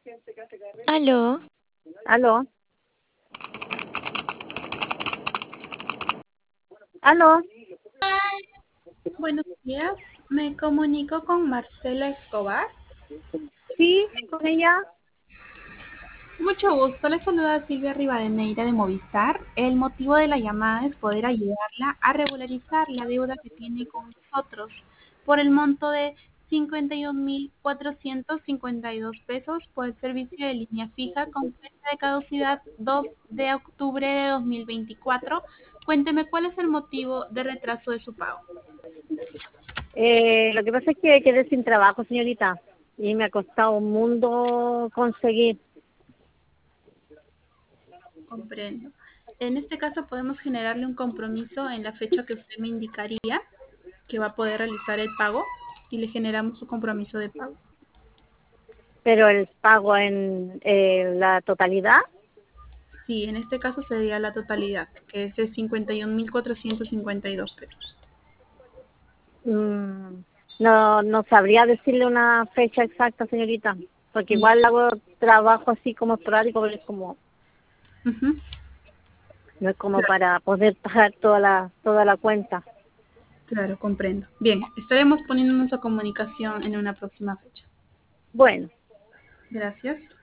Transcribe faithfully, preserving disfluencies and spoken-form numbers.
Aló. Aló. Aló. Buenos días, me comunico con Marcela Escobar. Sí, con ella. Mucho gusto, le saluda Silvia Rivadeneira de Movistar. El motivo de la llamada es poder ayudarla a regularizar la deuda que tiene con nosotros por el monto de cincuenta y un mil cuatrocientos cincuenta y dos pesos por el servicio de línea fija con fecha de caducidad dos de octubre de dos mil veinticuatro. Cuénteme cuál es el motivo de retraso de su pago. Eh, lo que pasa es que quedé sin trabajo, señorita, y me ha costado un mundo conseguir. Comprendo. En este caso podemos generarle un compromiso en la fecha que usted me indicaría que va a poder realizar el pago y le generamos su compromiso de pago. Pero el pago en eh, la totalidad, Sí, en este caso sería la totalidad, que es de cincuenta y un mil cuatrocientos cincuenta y dos pesos. mmm, no, no sabría decirle una fecha exacta, señorita, porque igual hago trabajo así como esporádico, pero es como, Ujú. no es como Claro, para poder pagar toda la, toda la cuenta. claro, comprendo. Bien, estaremos poniéndonos a comunicación en una próxima fecha. Bueno. Gracias.